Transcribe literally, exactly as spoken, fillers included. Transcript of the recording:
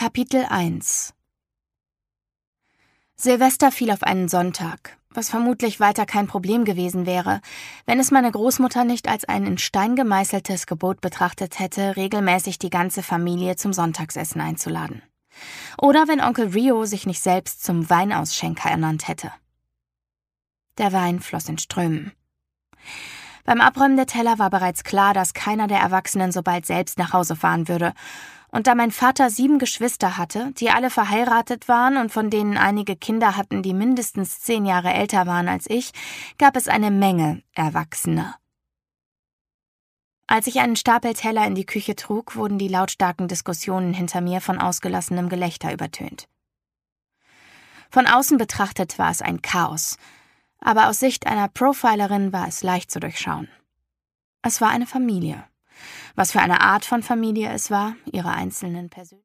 Kapitel eins. Silvester fiel auf einen Sonntag, was vermutlich weiter kein Problem gewesen wäre, wenn es meine Großmutter nicht als ein in Stein gemeißeltes Gebot betrachtet hätte, regelmäßig die ganze Familie zum Sonntagsessen einzuladen. Oder wenn Onkel Rio sich nicht selbst zum Weinausschenker ernannt hätte. Der Wein floss in Strömen. Beim Abräumen der Teller war bereits klar, dass keiner der Erwachsenen so bald selbst nach Hause fahren würde. Und da mein Vater sieben Geschwister hatte, die alle verheiratet waren und von denen einige Kinder hatten, die mindestens zehn Jahre älter waren als ich, gab es eine Menge Erwachsener. Als ich einen Stapel Teller in die Küche trug, wurden die lautstarken Diskussionen hinter mir von ausgelassenem Gelächter übertönt. Von außen betrachtet war es ein Chaos, aber aus Sicht einer Profilerin war es leicht zu durchschauen. Es war eine Familie. Was für eine Art von Familie es war, ihre einzelnen Persönlichkeiten.